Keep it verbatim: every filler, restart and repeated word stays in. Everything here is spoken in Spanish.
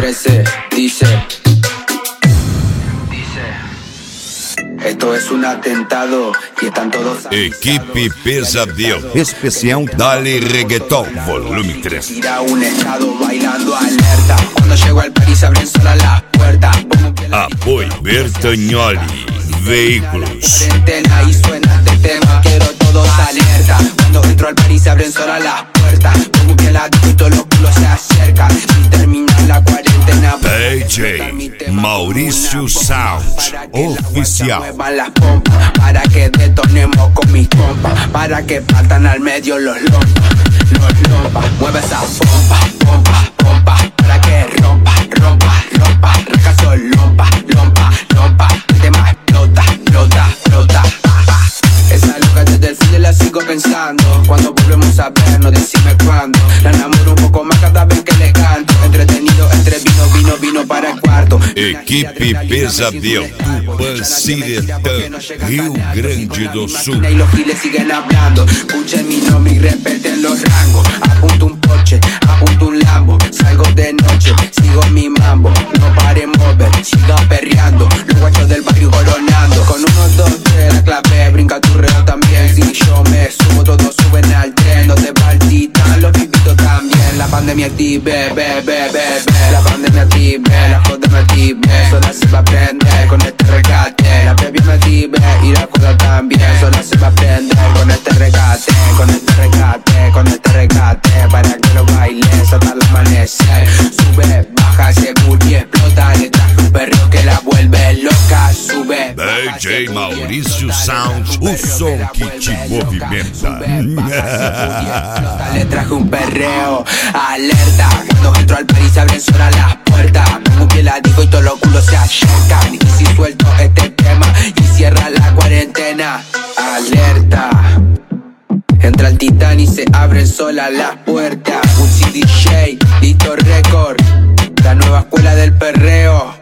trece dice, esto es un atentado y están todos... Equipe Pesadelo especial Dale Reggaeton volume tres. Tira un estado bailando alerta. Cuando llego al París abren sola las puertas. Apoio Bertagnoli Veículos. Cuarentena y suena este tema, quiero todos alerta. Cuando entro al París abren sola las puertas. Como que la y todos los culos se acercan. Y termina la cuarentena. D J Mauricio Sounds Oficial. Muevan las pompas para que detonemos con mis compas. Para que partan al medio los lompas. Los lompas. Mueve esa pompa, pompa, pompa. Para que rompa, rompa, rompa. Recaso lompa, lompa, lompa. El tema explota, explota, explota. Esa loca desde el fin de la sigo pensando. Cuando volvemos a vernos, decime cuándo. La enamoro un poco más cada vez que le canto. Entretenido entre vino, vino, vino para el cuarto. Equipe Pesadelo Tupanciretã, Rio Grande do Sul. Y los giles siguen hablando. Escuchen mi nombre y respeten los rangos. Apunto un Porsche, apunto un Lambo. Salgo de noche, sigo mi mambo. No pare mover, siga perreando. Los guachos del barrio coronando. Con unos dos, tres, la clave, brinca tu reo también. Si yo me subo, todos suben al tren. Donde va el titán, los pipitos también. La pandemia active, be, be, be, be. La pandemia active, la joda me active. Sola se va a prender con este regate. La baby me active y la joda también. Sola se va a prender con este regate. Con este regate, con este regate. Para que lo bailes hasta el amanecer. Sube, baja, seguro y explota. Le traje un perro que la vuelve loca. Sube, D J Mauricio Sounds, o som que te movimenta. Le traje un perreo, alerta. Cuando entro al París abren sola las puertas. Pongo que la digo y todos los culos se acercan. Y si suelto este tema y cierra la cuarentena. Alerta. Entra el titán y se abren sola las puertas. Un C D J, Dito Record, la nueva escuela del perreo.